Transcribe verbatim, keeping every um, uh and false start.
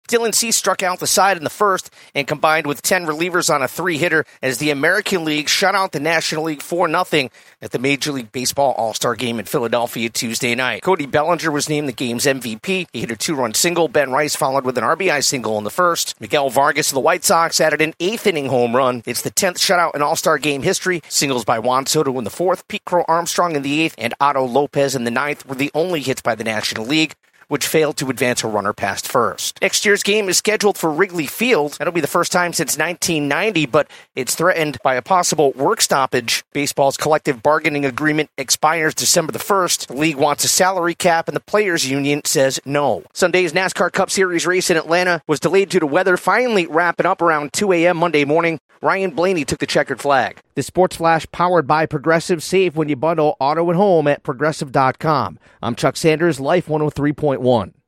Dylan Cease struck out the side in the first and combined with ten relievers on a three-hitter as the American League shut out the National League four nothing at the Major League Baseball All-Star Game in Philadelphia Tuesday night. Cody Bellinger was named the game's M V P. He hit a two-run single. Ben Rice followed with an R B I single in the first. Miguel Vargas of the White Sox added an eighth-inning home run. It's the tenth shutout in All-Star Game history. Singles by Juan Soto in the fourth, Pete Crow Armstrong in the eighth, and Otto Lopez in the ninth were the only hits by the National League, which failed to advance a runner past first. Next year's game is scheduled for Wrigley Field. That'll be the first time since nineteen ninety, but it's threatened by a possible work stoppage. Baseball's collective bargaining agreement expires December the first. The league wants a salary cap, and the players' union says no. Sunday's NASCAR Cup Series race in Atlanta was delayed due to weather, finally wrapping up around two a.m. Monday morning. Ryan Blaney took the checkered flag. The Sports Flash powered by Progressive. Save when you bundle auto and home at progressive dot com. I'm Chuck Sanders, Life one oh three point one.